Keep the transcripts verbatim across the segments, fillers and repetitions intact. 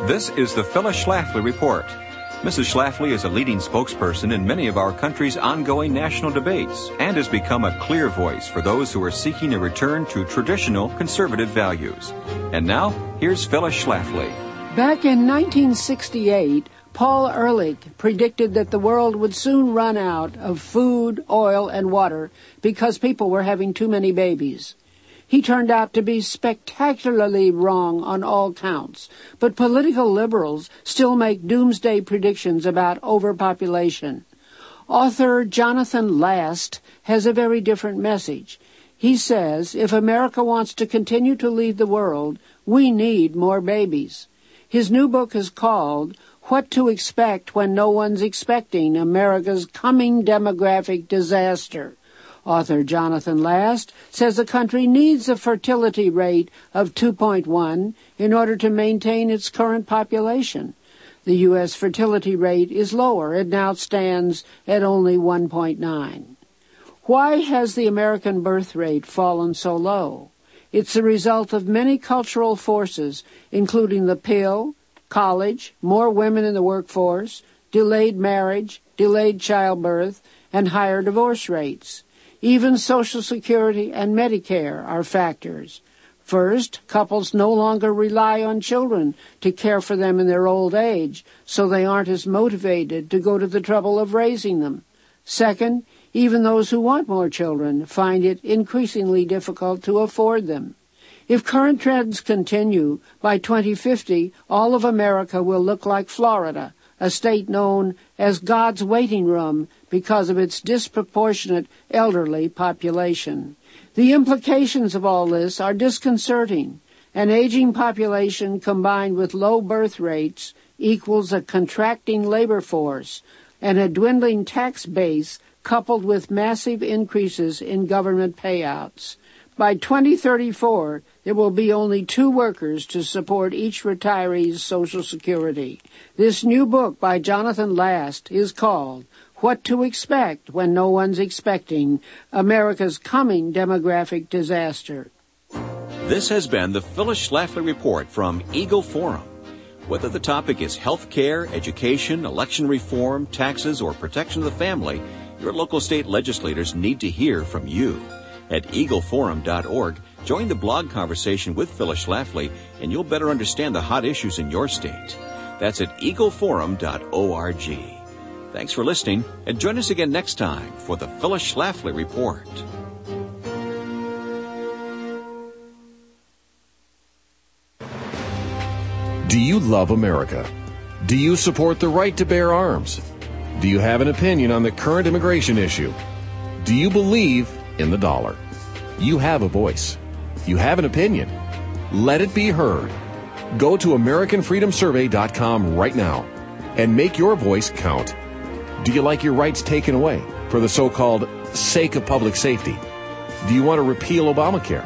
This is the Phyllis Schlafly Report. Missus Schlafly is a leading spokesperson in many of our country's ongoing national debates and has become a clear voice for those who are seeking a return to traditional conservative values. And now, here's Phyllis Schlafly. Back in nineteen sixty-eight, Paul Ehrlich predicted that the world would soon run out of food, oil, and water because people were having too many babies. He turned out to be spectacularly wrong on all counts, but political liberals still make doomsday predictions about overpopulation. Author Jonathan Last has a very different message. He says, if America wants to continue to lead the world, we need more babies. His new book is called What to Expect When No One's Expecting America's Coming Demographic Disaster. Author Jonathan Last says the country needs a fertility rate of two point one in order to maintain its current population. The U S fertility rate is lower. It now stands at only one point nine. Why has the American birth rate fallen so low? It's the result of many cultural forces, including the pill, college, more women in the workforce, delayed marriage, delayed childbirth, and higher divorce rates. Even Social Security and Medicare are factors. First, couples no longer rely on children to care for them in their old age, so they aren't as motivated to go to the trouble of raising them. Second, even those who want more children find it increasingly difficult to afford them. If current trends continue, by twenty fifty, all of America will look like Florida, a state known as God's waiting room because of its disproportionate elderly population. The implications of all this are disconcerting. An aging population combined with low birth rates equals a contracting labor force, and a dwindling tax base coupled with massive increases in government payouts. By twenty thirty-four, there will be only two workers to support each retiree's Social Security. This new book by Jonathan Last is called What to Expect When No One's Expecting America's Coming Demographic Disaster. This has been the Phyllis Schlafly Report from Eagle Forum. Whether the topic is health care, education, election reform, taxes, or protection of the family, your local state legislators need to hear from you. At eagle forum dot org, join the blog conversation with Phyllis Schlafly, and you'll better understand the hot issues in your state. That's at eagle forum dot org. Thanks for listening, and join us again next time for the Phyllis Schlafly Report. Do you love America? Do you support the right to bear arms? Do you have an opinion on the current immigration issue? Do you believe in the dollar? You have a voice. You have an opinion. Let it be heard. Go to American Freedom Survey dot com right now and make your voice count. Do you like your rights taken away for the so-called sake of public safety? Do you want to repeal Obamacare?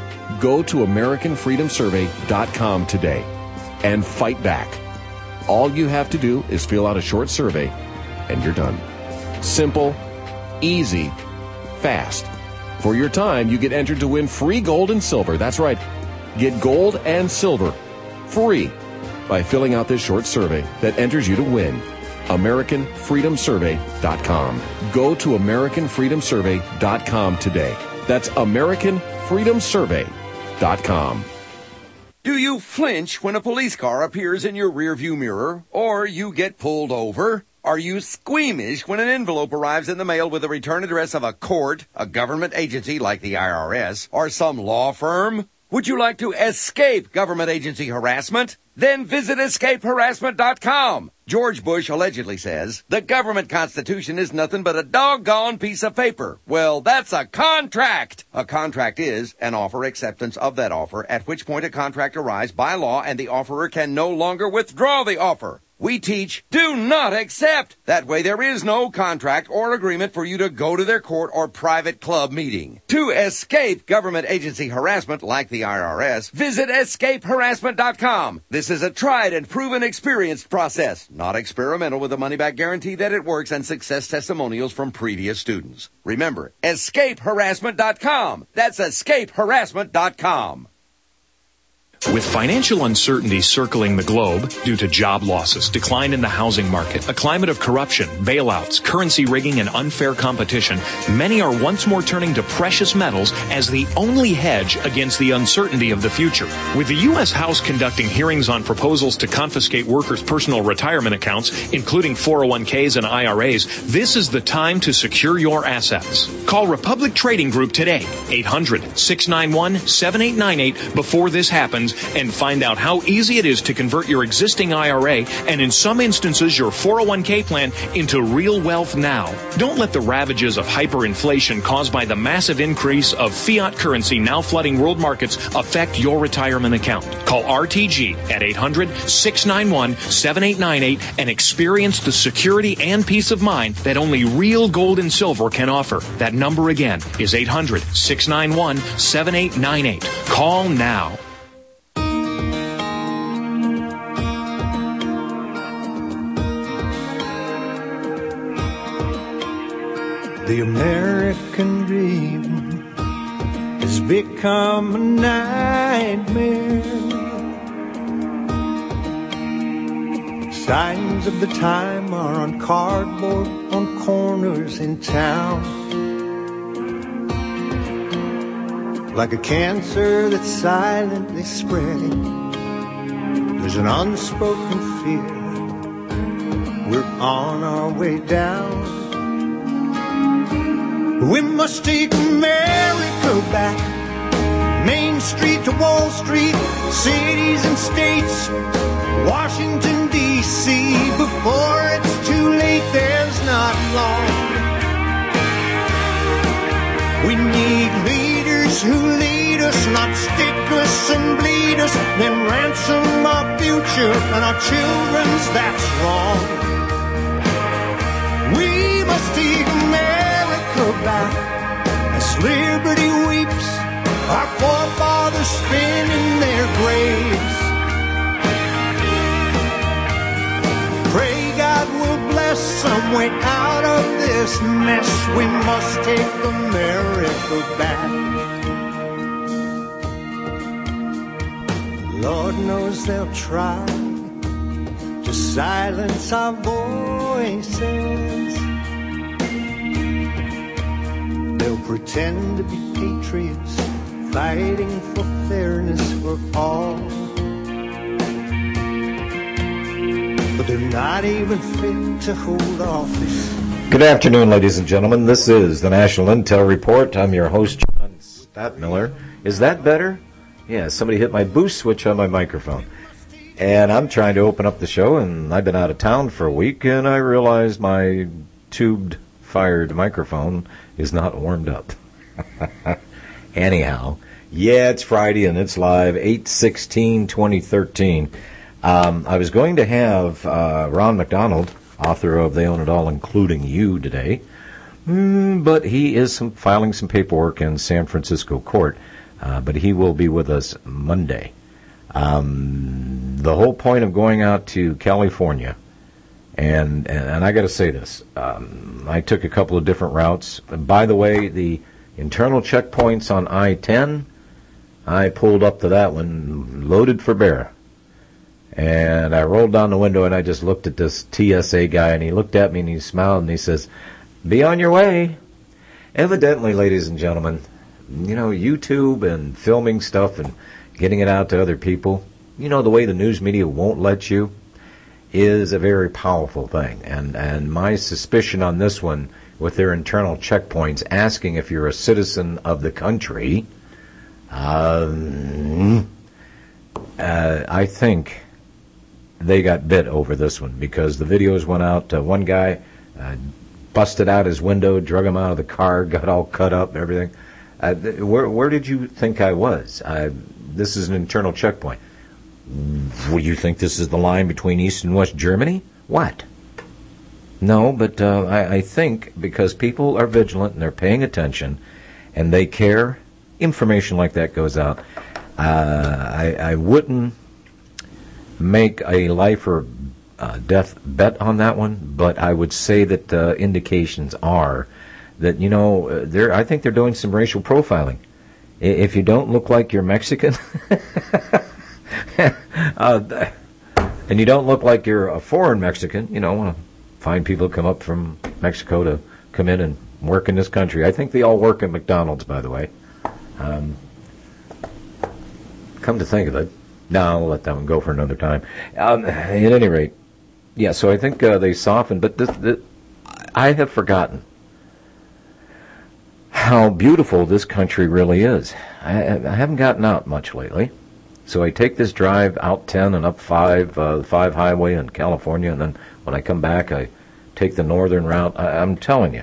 Go to American Freedom Survey dot com today and fight back. All you have to do is fill out a short survey and you're done. Simple, easy, fast. For your time, you get entered to win free gold and silver. That's right. Get gold and silver free by filling out this short survey that enters you to win. American Freedom Survey dot com. Go to American Freedom Survey dot com today. That's American Freedom Survey dot com. Do you flinch when a police car appears in your rearview mirror or you get pulled over? Are you squeamish when an envelope arrives in the mail with the return address of a court, a government agency like the I R S, or some law firm? Would you like to escape government agency harassment? Then visit escape harassment dot com. George Bush allegedly says, the government constitution is nothing but a doggone piece of paper. Well, that's a contract. A contract is an offer acceptance of that offer, at which point a contract arrives by law and the offerer can no longer withdraw the offer. We teach, do not accept. That way there is no contract or agreement for you to go to their court or private club meeting. To escape government agency harassment like the I R S, visit escape harassment dot com. This is a tried and proven experienced process, not experimental, with a money-back guarantee that it works and success testimonials from previous students. Remember, escape harassment dot com. That's escape harassment dot com. With financial uncertainty circling the globe due to job losses, decline in the housing market, a climate of corruption, bailouts, currency rigging, and unfair competition, many are once more turning to precious metals as the only hedge against the uncertainty of the future. With the U S House conducting hearings on proposals to confiscate workers' personal retirement accounts, including four oh one k's and I R A's, this is the time to secure your assets. Call Republic Trading Group today, eight hundred, six nine one, seven eight nine eight, before this happens, and find out how easy it is to convert your existing I R A and, in some instances, your four oh one k plan into real wealth now. Don't let the ravages of hyperinflation caused by the massive increase of fiat currency now flooding world markets affect your retirement account. Call R T G at eight hundred, six nine one, seven eight nine eight and experience the security and peace of mind that only real gold and silver can offer. That number again is eight hundred, six nine one, seven eight nine eight. Call now. The American dream has become a nightmare. Signs of the time are on cardboard on corners in town. Like a cancer that's silently spreading, there's an unspoken fear we're on our way down. We must take America back, Main Street to Wall Street, cities and states, Washington, D C Before it's too late, there's not long. We need leaders who lead us, not stick us and bleed us, then ransom our future and our children's, that's wrong. We must take America back as liberty weeps, our forefathers spin in their graves. Pray God will bless some way out of this mess. We must take America back. Lord knows they'll try to silence our voices. They'll pretend to be patriots, fighting for fairness for all. But they're not even fit to hold office. Good afternoon, ladies and gentlemen. This is the National Intel Report. I'm your host, John Stadtmiller. Is that better? Yeah, somebody hit my boost switch on my microphone. And I'm trying to open up the show, and I've been out of town for a week, and I realized my tubed-fired microphone is not warmed up. Anyhow, yeah, it's Friday, and it's live, eight sixteen twenty thirteen. Um, I was going to have uh, Ron McDonald, author of They Own It All, Including You, today, mm, but he is some, filing some paperwork in San Francisco court, uh, but he will be with us Monday. Um, the whole point of going out to California, and and, and I got to say this, um, I took a couple of different routes. And by the way, the internal checkpoints on I ten, I pulled up to that one, loaded for bear. And I rolled down the window and I just looked at this T S A guy, and he looked at me and he smiled and he says, "Be on your way." Evidently, ladies and gentlemen, you know, YouTube and filming stuff and getting it out to other people, you know, the way the news media won't let you, is a very powerful thing. And, and my suspicion on this one, with their internal checkpoints asking if you're a citizen of the country, um, uh, I think they got bit over this one, because the videos went out. Uh, one guy uh, busted out his window, drug him out of the car, got all cut up and everything. Uh, th- where, where did you think I was? Uh, this is an internal checkpoint. Would you think this is the line between East and West Germany? What? No, but uh, I, I think because people are vigilant and they're paying attention and they care, information like that goes out. Uh, I, I wouldn't make a life or uh, death bet on that one, but I would say that uh, indications are that, you know, uh, they're, I think they're doing some racial profiling. If you don't look like you're Mexican, uh, and you don't look like you're a foreign Mexican. You know, want to find people who come up from Mexico to come in and work in this country. I think they all work at McDonald's, by the way. Um, come to think of it. No, I'll let that one go for another time. Um, at any rate, yeah, so I think uh, they softened, but this, this, I have forgotten how beautiful this country really is. I, I haven't gotten out much lately. So I take this drive out ten and up five, uh, the five highway in California, and then when I come back, I take the northern route. I, I'm telling you,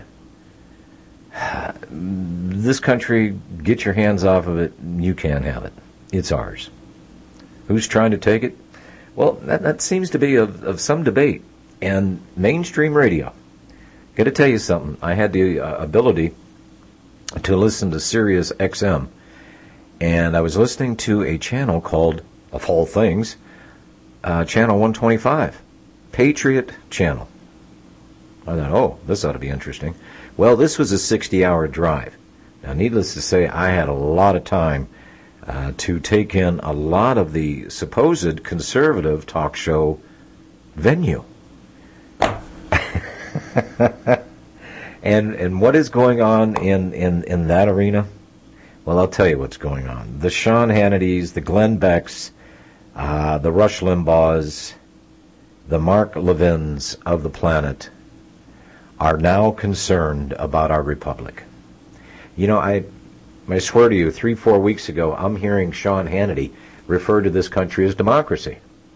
this country, get your hands off of it, you can't have it. It's ours. Who's trying to take it? Well, that, that seems to be of, of some debate. And mainstream radio, got to tell you something. I had the uh, ability to listen to Sirius X M, and I was listening to a channel called, of all things, uh, Channel one twenty-five, Patriot Channel. I thought, oh, this ought to be interesting. Well, this was a sixty-hour drive. Now, needless to say, I had a lot of time uh, to take in a lot of the supposed conservative talk show venue. and and what is going on in, in, in that arena? Well, I'll tell you what's going on. The Sean Hannitys, the Glenn Becks, uh, the Rush Limbaughs, the Mark Levins of the planet are now concerned about our republic. You know, I I swear to you, three, four weeks ago, I'm hearing Sean Hannity refer to this country as democracy.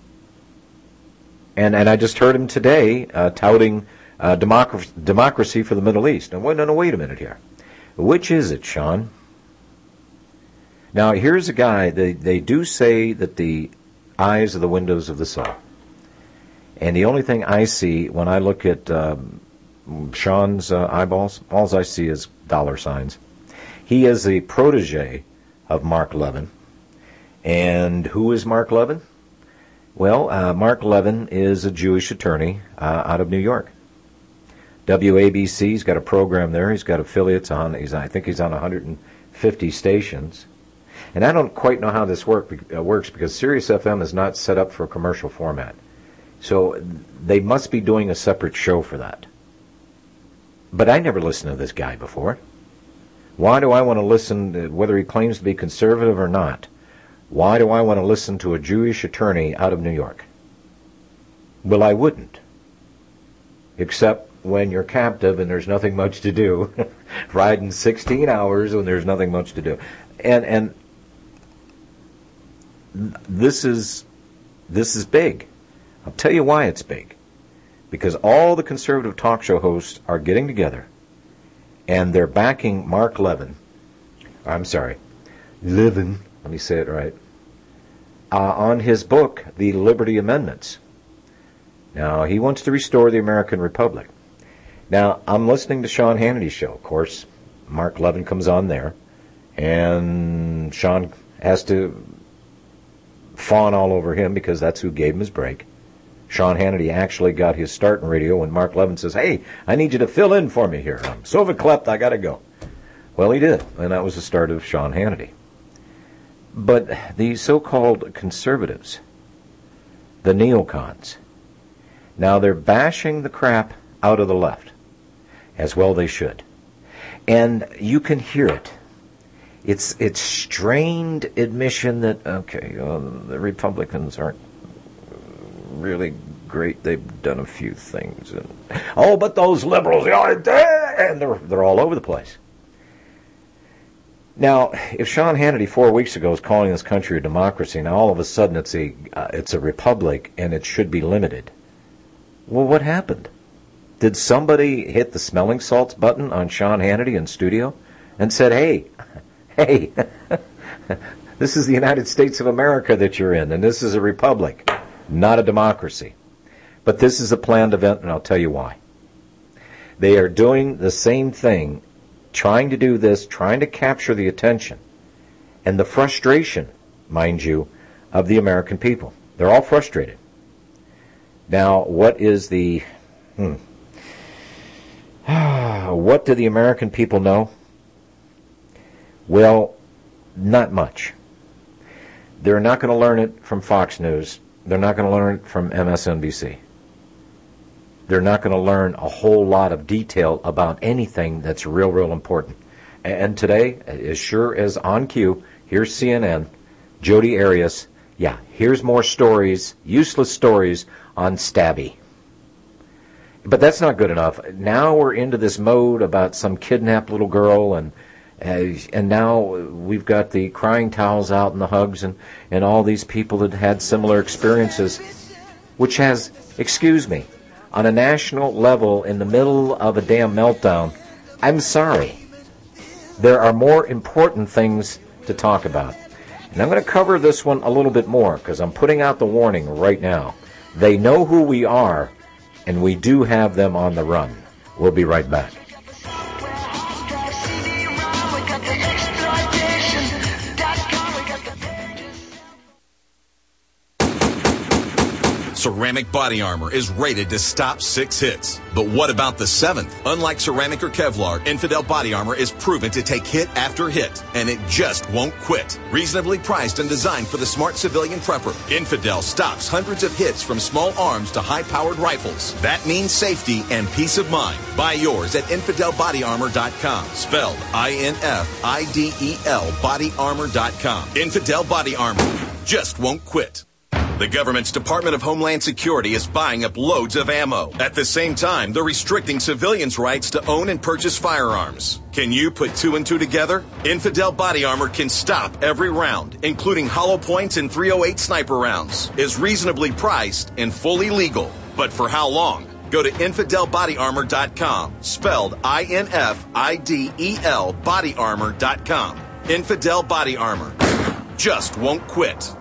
And and I just heard him today uh, touting uh, democracy, democracy for the Middle East. Now, wait, no, no, wait a minute here. Which is it, Sean? Now, here's a guy, they, they do say that the eyes are the windows of the soul. And the only thing I see when I look at um, Sean's uh, eyeballs, all I see is dollar signs. He is a protege of Mark Levin. And who is Mark Levin? Well, uh, Mark Levin is a Jewish attorney uh, out of New York. W A B C's got a program there. He's got affiliates on, he's, I think he's on one hundred fifty stations. And I don't quite know how this work, uh, works because Sirius F M is not set up for a commercial format. So they must be doing a separate show for that. But I never listened to this guy before. Why do I want to listen, to, whether he claims to be conservative or not, why do I want to listen to a Jewish attorney out of New York? Well, I wouldn't. Except when you're captive and there's nothing much to do. Riding sixteen hours when there's nothing much to do. And and this is this is big. I'll tell you why it's big. Because all the conservative talk show hosts are getting together and they're backing Mark Levin. I'm sorry, Levin, let me say it right, uh, on his book, The Liberty Amendments. Now, he wants to restore the American Republic. Now, I'm listening to Sean Hannity's show, of course. Mark Levin comes on there, and Sean has to fawn all over him because that's who gave him his break. Sean Hannity actually got his start in radio when Mark Levin says, hey, I need you to fill in for me here. I'm so verklempt, I got to go. Well, he did, and that was the start of Sean Hannity. But the so-called conservatives, the neocons, now they're bashing the crap out of the left, as well they should. And you can hear it. It's it's strained admission that, okay, well, the Republicans aren't really great. They've done a few things. And, oh, but those liberals, and they're, they're all over the place. Now, if Sean Hannity four weeks ago was calling this country a democracy, now all of a sudden it's a uh, it's a republic and it should be limited. Well, what happened? Did somebody hit the smelling salts button on Sean Hannity in studio and said, hey, hey, this is the United States of America that you're in, and this is a republic, not a democracy. But this is a planned event, and I'll tell you why. They are doing the same thing, trying to do this, trying to capture the attention and the frustration, mind you, of the American people. They're all frustrated. Now, what is the... Hmm, what do the American people know? Well, not much. They're not going to learn it from Fox News. they're not going to learn it from M S N B C. They're not going to learn a whole lot of detail about anything that's real, real important. And today, as sure as on cue, here's C N N, Jodi Arias. Yeah, here's more stories, useless stories on Stabby. But that's not good enough. Now we're into this mode about some kidnapped little girl, and uh, and now we've got the crying towels out and the hugs and, and all these people that had similar experiences, which has, excuse me, on a national level in the middle of a damn meltdown, I'm sorry. There are more important things to talk about. And I'm going to cover this one a little bit more because I'm putting out the warning right now. They know who we are, and we do have them on the run. We'll be right back. Ceramic Body Armor is rated to stop six hits. But what about the seventh? Unlike ceramic or Kevlar, Infidel Body Armor is proven to take hit after hit, and it just won't quit. Reasonably priced and designed for the smart civilian prepper, Infidel stops hundreds of hits from small arms to high-powered rifles. That means safety and peace of mind. Buy yours at infidel body armor dot com. Spelled I N F I D E L body armor dot com. Infidel Body Armor just won't quit. The government's Department of Homeland Security is buying up loads of ammo. At the same time, they're restricting civilians' rights to own and purchase firearms. Can you put two and two together? Infidel Body Armor can stop every round, including hollow points and three oh eight sniper rounds, is reasonably priced and fully legal. But for how long? Go to infidel body armor dot com, spelled I N F I D E L body armor dot com. Infidel Body Armor just won't quit.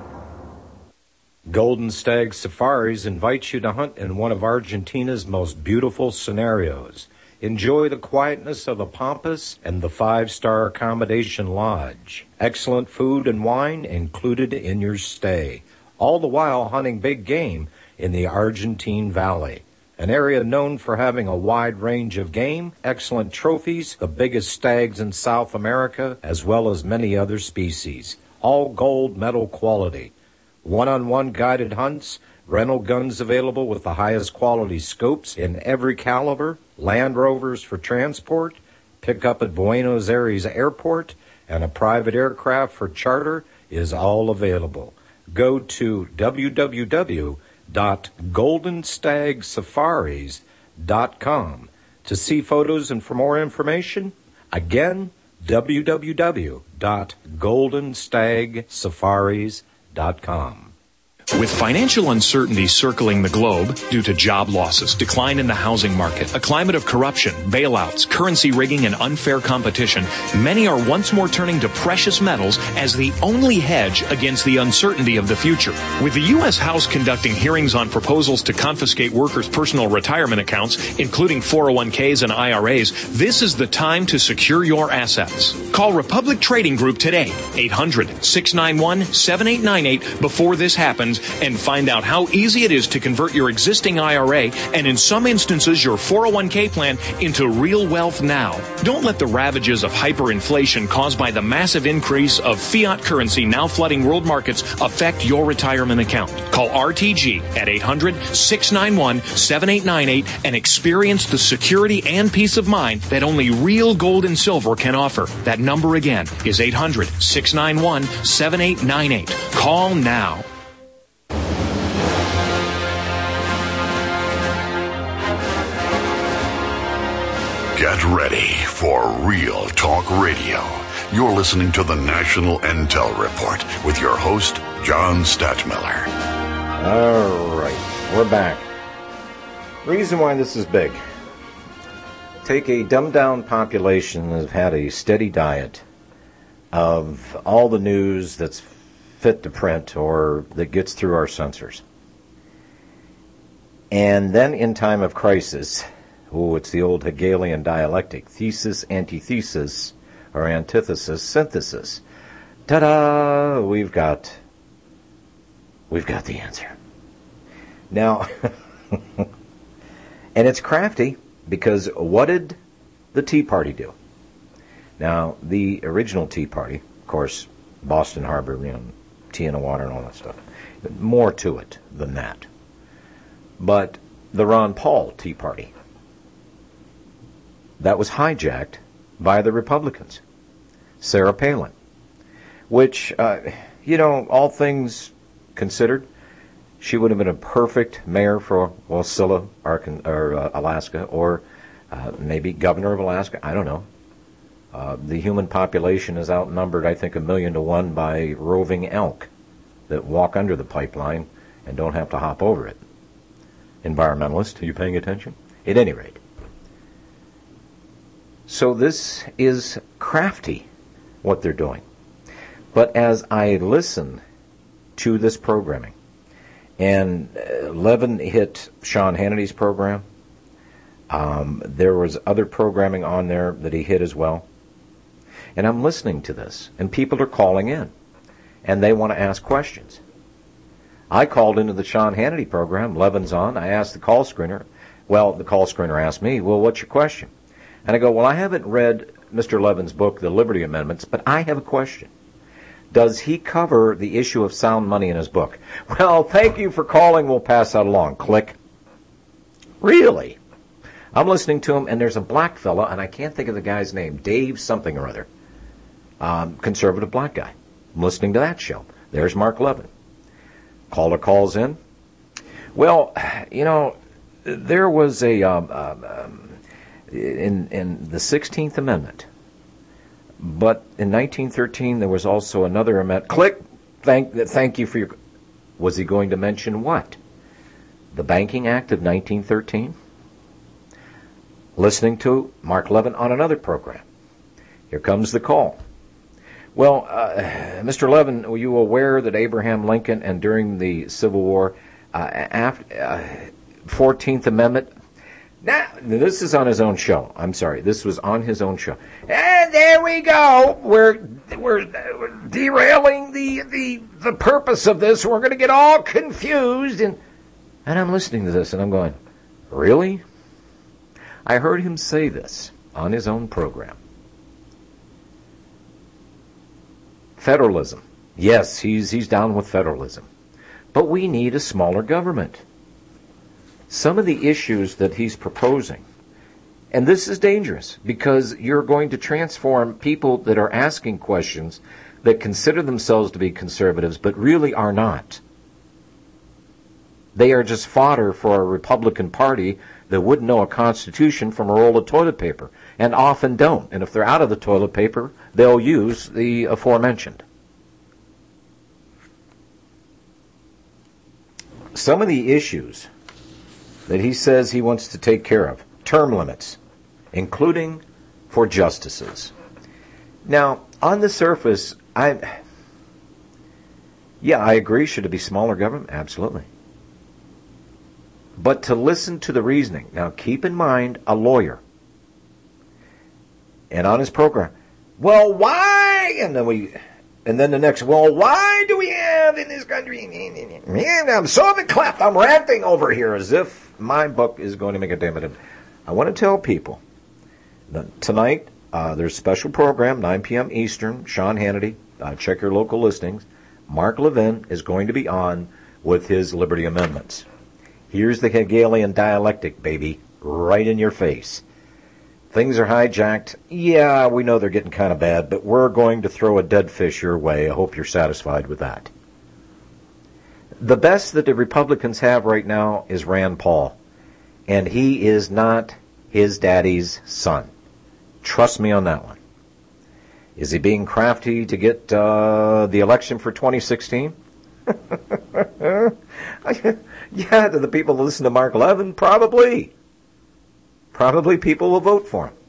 Golden Stag Safaris invites you to hunt in one of Argentina's most beautiful scenarios. Enjoy the quietness of the Pampas and the five-star accommodation lodge. Excellent food and wine included in your stay, all the while hunting big game in the Argentine Valley, an area known for having a wide range of game, excellent trophies, the biggest stags in South America, as well as many other species, all gold medal quality. One-on-one guided hunts, rental guns available with the highest quality scopes in every caliber, Land Rovers for transport, pick up at Buenos Aires Airport, and a private aircraft for charter is all available. Go to w w w dot golden stag safaris dot com to see photos and for more information. Again, w w w dot golden stag safaris dot com. With financial uncertainty circling the globe due to job losses, decline in the housing market, a climate of corruption, bailouts, currency rigging, and unfair competition, many are once more turning to precious metals as the only hedge against the uncertainty of the future. With the U S House conducting hearings on proposals to confiscate workers' personal retirement accounts, including four oh one k's and I R A's, this is the time to secure your assets. Call Republic Trading Group today, eight hundred, six nine one, seven eight nine eight, before this happens, and find out how easy it is to convert your existing I R A and in some instances your four oh one k plan into real wealth now. Don't let the ravages of hyperinflation caused by the massive increase of fiat currency now flooding world markets affect your retirement account. Call R T G at eight hundred, six nine one, seven eight nine eight and experience the security and peace of mind that only real gold and silver can offer. That number again is eight hundred, six nine one, seven eight nine eight. Call now. Get ready for Real Talk Radio. You're listening to the National Intel Report with your host, John Stadtmiller. All right, we're back. Reason why this is big. Take a dumbed-down population that have had a steady diet of all the news that's fit to print or that gets through our censors. And then in time of crisis, oh, it's the old Hegelian dialectic, thesis, antithesis, or antithesis, synthesis. Ta-da! We've got, we've got the answer. Now, and it's crafty, because what did the Tea Party do? Now, the original Tea Party, of course, Boston Harbor, you know, tea in the water and all that stuff. More to it than that. But the Ron Paul Tea Party, that was hijacked by the Republicans. Sarah Palin, which, uh, you know, all things considered, she would have been a perfect mayor for Wasilla, Arkan- or uh, Alaska, or uh, maybe governor of Alaska. I don't know. Uh, the human population is outnumbered, I think, a million to one by roving elk that walk under the pipeline and don't have to hop over it. Environmentalist, are you paying attention? At any rate. So this is crafty, what they're doing. But as I listen to this programming, and uh, Levin hit Sean Hannity's program, um, there was other programming on there that he hit as well. And I'm listening to this, and people are calling in, and they want to ask questions. I called into the Sean Hannity program, Levin's on, I asked the call screener, well, the call screener asked me, well, what's your question? And I go, well, I haven't read Mister Levin's book, The Liberty Amendments, but I have a question. Does he cover the issue of sound money in his book? Well, thank you for calling. We'll pass that along. Click. Really? I'm listening to him, and there's a black fella, and I can't think of the guy's name, Dave something or other, um, conservative black guy. I'm listening to that show. There's Mark Levin. Caller calls in. Well, you know, there was a... Um, um, In, in the sixteenth Amendment. But in nineteen thirteen, there was also another amendment. Click! Thank, thank you for your... Was he going to mention what? The Banking Act of nineteen thirteen? Listening to Mark Levin on another program. Here comes the call. Well, uh, Mister Levin, were you aware that Abraham Lincoln and during the Civil War, uh, after, uh, fourteenth Amendment... Now, this is on his own show. I'm sorry. This was on his own show. And there we go. We're we're, we're derailing the, the the purpose of this. We're going to get all confused. And and I'm listening to this, and I'm going, really? I heard him say this on his own program. Federalism. Yes, he's he's down with federalism. But we need a smaller government. Some of the issues that he's proposing, and this is dangerous because you're going to transform people that are asking questions that consider themselves to be conservatives but really are not. They are just fodder for a Republican Party that wouldn't know a constitution from a roll of toilet paper, and often don't. And if they're out of the toilet paper, they'll use the aforementioned. Some of the issues that he says he wants to take care of. Term limits, including for justices. Now, on the surface, I, yeah, I agree. Should it be smaller government? Absolutely. But to listen to the reasoning. Now, keep in mind a lawyer. And on his program, well, why? And then we... And then the next, well, why do we have in this country? Man, I'm so clapped. I'm ranting over here as if my book is going to make a damn. I want to tell people that tonight uh, there's a special program, nine p.m. Eastern, Sean Hannity. Uh, check your local listings. Mark Levin is going to be on with his Liberty Amendments. Here's the Hegelian dialectic, baby, right in your face. Things are hijacked. Yeah, we know they're getting kind of bad, but we're going to throw a dead fish your way. I hope you're satisfied with that. The best that the Republicans have right now is Rand Paul, and he is not his daddy's son. Trust me on that one. Is he being crafty to get uh, the election for twenty sixteen? Yeah, to the people that listen to Mark Levin, probably. Probably people will vote for him.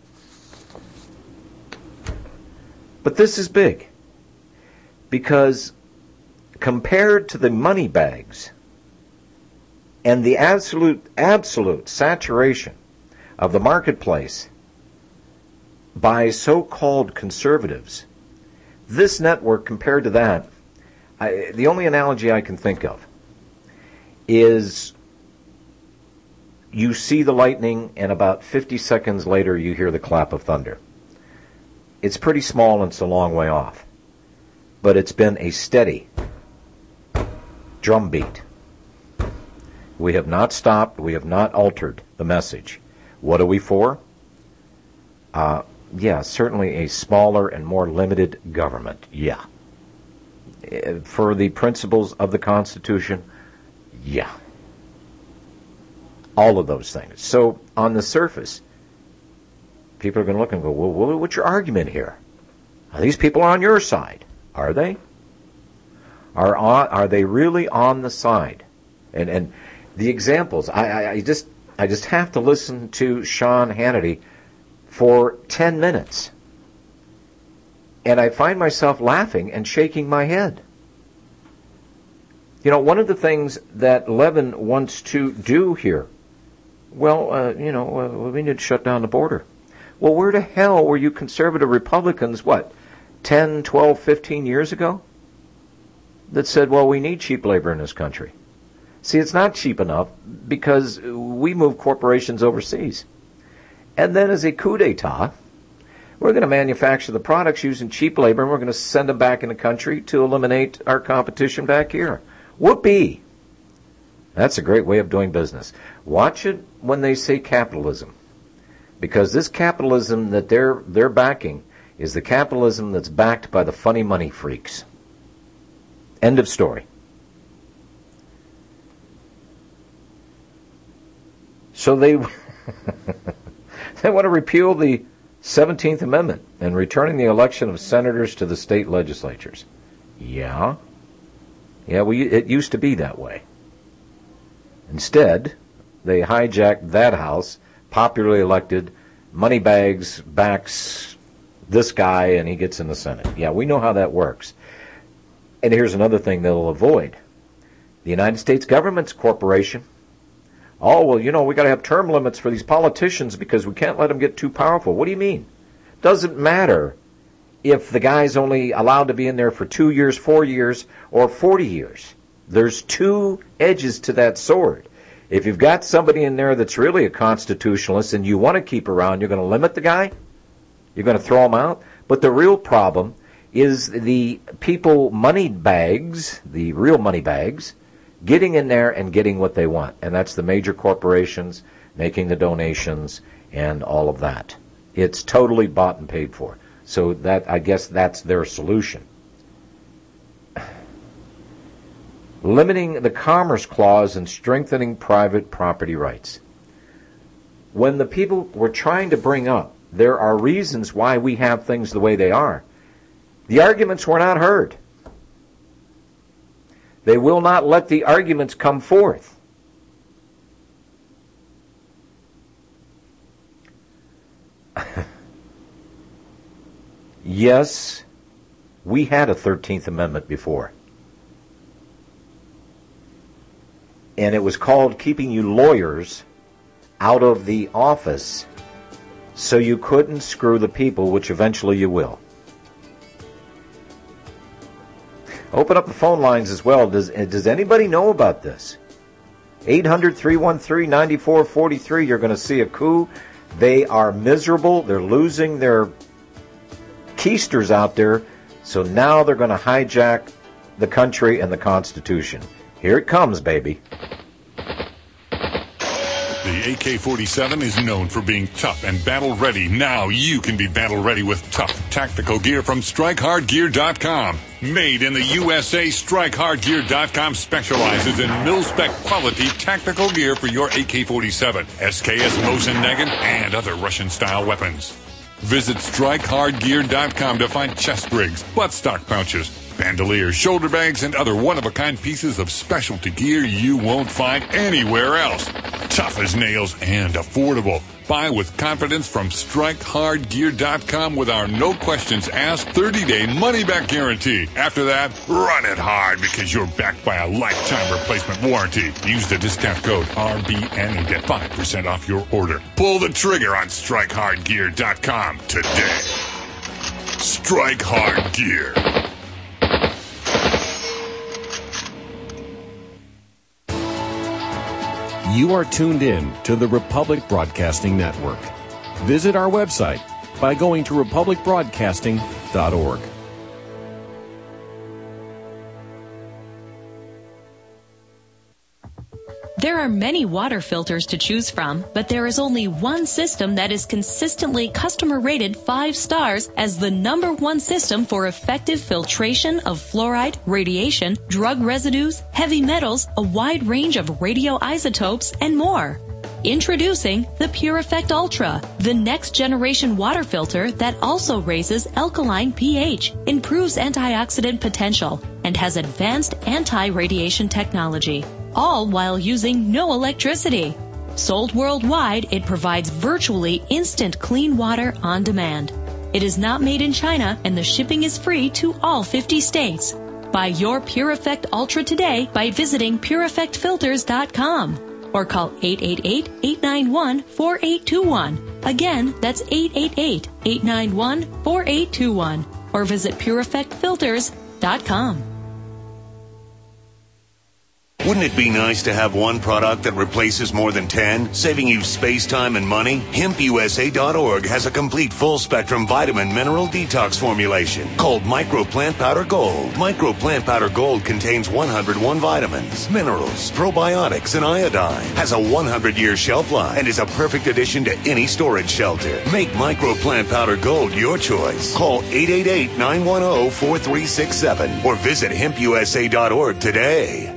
But this is big. Because compared to the money bags and the absolute, absolute saturation of the marketplace by so-called conservatives, this network, compared to that, I, the only analogy I can think of is you see the lightning, and about fifty seconds later you hear the clap of thunder. It's pretty small and it's a long way off. But it's been a steady, drumbeat. We have not stopped. We have not altered the message. What are we for? Uh, yeah, certainly a smaller and more limited government. Yeah. For the principles of the Constitution, yeah. All of those things. So on the surface, people are going to look and go, well, what's your argument here? Are these people on your side? Are they? Are on, are they really on the side? And and the examples, I, I, I just I just have to listen to Sean Hannity for ten minutes. And I find myself laughing and shaking my head. You know, one of the things that Levin wants to do here, well, uh, you know, uh, we need to shut down the border. Well, where the hell were you conservative Republicans, what, ten, twelve, fifteen years ago? That said, well, we need cheap labor in this country. See, it's not cheap enough because we move corporations overseas. And then as a coup d'etat, we're going to manufacture the products using cheap labor, and we're going to send them back in the country to eliminate our competition back here. Whoopee! That's a great way of doing business. Watch it when they say capitalism, because this capitalism that they're they're backing is the capitalism that's backed by the funny money freaks. End of story. So they they want to repeal the seventeenth Amendment and returning the election of senators to the state legislatures. Yeah. Yeah, well, it used to be that way. Instead, they hijacked that House, popularly elected, Moneybags backs this guy, and he gets in the Senate. Yeah, we know how that works. And here's another thing they'll avoid. The United States government's a corporation. Oh, well, you know, we got to have term limits for these politicians because we can't let them get too powerful. What do you mean? Doesn't matter if the guy's only allowed to be in there for two years, four years, or forty years. There's two edges to that sword. If you've got somebody in there that's really a constitutionalist and you want to keep around, you're going to limit the guy? You're going to throw him out? But the real problem is the people, money bags, the real money bags, getting in there and getting what they want. And that's the major corporations making the donations and all of that. It's totally bought and paid for. So that, I guess that's their solution. Limiting the Commerce Clause and strengthening private property rights. When the people were trying to bring up, there are reasons why we have things the way they are, the arguments were not heard. They will not let the arguments come forth. Yes, we had a thirteenth Amendment before. And it was called keeping you lawyers out of the office so you couldn't screw the people, which eventually you will. Open up the phone lines as well. Does, does anybody know about this? eight hundred, three one three, nine four four three. You're going to see a coup. They are miserable. They're losing their keisters out there. So now they're going to hijack the country and the Constitution. Here it comes, baby. The A K forty-seven is known for being tough and battle-ready. Now you can be battle-ready with tough tactical gear from strike hard gear dot com. Made in the U S A, strike hard gear dot com specializes in mil-spec quality tactical gear for your A K forty-seven, S K S Mosin Nagant, and other Russian-style weapons. Visit strike hard gear dot com to find chest rigs, buttstock pouches, bandoliers, shoulder bags, and other one-of-a-kind pieces of specialty gear you won't find anywhere else. Tough as nails and affordable. Buy with confidence from strike hard gear dot com with our no-questions-asked thirty-day money-back guarantee. After that, run it hard because you're backed by a lifetime replacement warranty. Use the discount code R B N and get five percent off your order. Pull the trigger on strike hard gear dot com today. Strike Hard Gear. You are tuned in to the Republic Broadcasting Network. Visit our website by going to republic broadcasting dot org. There are many water filters to choose from, but there is only one system that is consistently customer rated five stars as the number one system for effective filtration of fluoride, radiation, drug residues, heavy metals, a wide range of radioisotopes, and more. Introducing the Pure Effect Ultra, the next generation water filter that also raises alkaline pH, improves antioxidant potential, and has advanced anti-radiation technology, all while using no electricity. Sold worldwide, it provides virtually instant clean water on demand. It is not made in China, and the shipping is free to all fifty states. Buy your Pure Effect Ultra today by visiting pure effect filters dot com. Or call eight eight eight, eight nine one, four eight two one. Again, that's eight eight eight, eight nine one, four eight two one. Or visit pure effect filters dot com. Wouldn't it be nice to have one product that replaces more than ten, saving you space, time, and money? hemp U S A dot org has a complete full-spectrum vitamin mineral detox formulation called Micro Plant Powder Gold. Micro Plant Powder Gold contains one hundred one vitamins, minerals, probiotics, and iodine. Has a one hundred year shelf life and is a perfect addition to any storage shelter. Make Micro Plant Powder Gold your choice. Call eight eight eight, nine one zero, four three six seven or visit hemp U S A dot org today.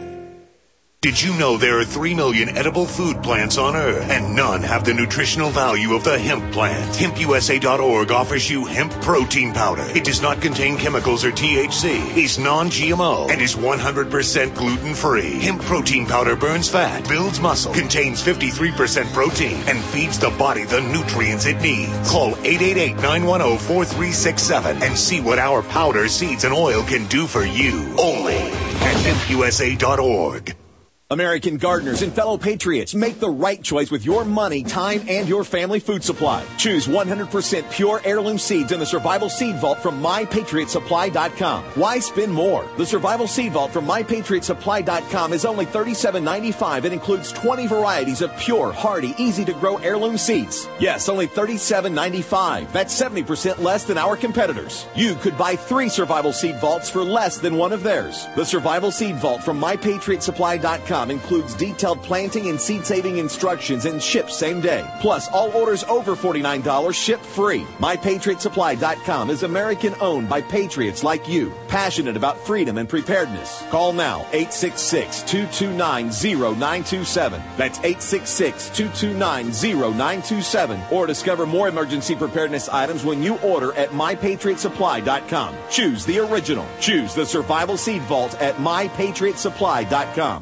Did you know there are three million edible food plants on Earth, and none have the nutritional value of the hemp plant? hemp U S A dot org offers you hemp protein powder. It does not contain chemicals or T H C, is non-G M O, and is one hundred percent gluten-free. Hemp protein powder burns fat, builds muscle, contains fifty-three percent protein, and feeds the body the nutrients it needs. Call eight eight eight, nine one zero, four three six seven and see what our powder, seeds, and oil can do for you. Only at hemp U S A dot org. American gardeners and fellow patriots, make the right choice with your money, time, and your family food supply. Choose one hundred percent pure heirloom seeds in the Survival Seed Vault from my patriot supply dot com. Why spend more? The Survival Seed Vault from my patriot supply dot com is only thirty-seven ninety-five and includes twenty varieties of pure, hardy, easy-to-grow heirloom seeds. Yes, only thirty-seven ninety-five. That's seventy percent less than our competitors. You could buy three Survival Seed Vaults for less than one of theirs. The Survival Seed Vault from my patriot supply dot com includes detailed planting and seed-saving instructions and ships same day. Plus, all orders over forty-nine dollars ship free. my patriot supply dot com is American-owned by patriots like you, passionate about freedom and preparedness. Call now, eight six six, two two nine, zero nine two seven. That's eight six six, two two nine, zero nine two seven. Or discover more emergency preparedness items when you order at my patriot supply dot com. Choose the original. Choose the Survival Seed Vault at my patriot supply dot com.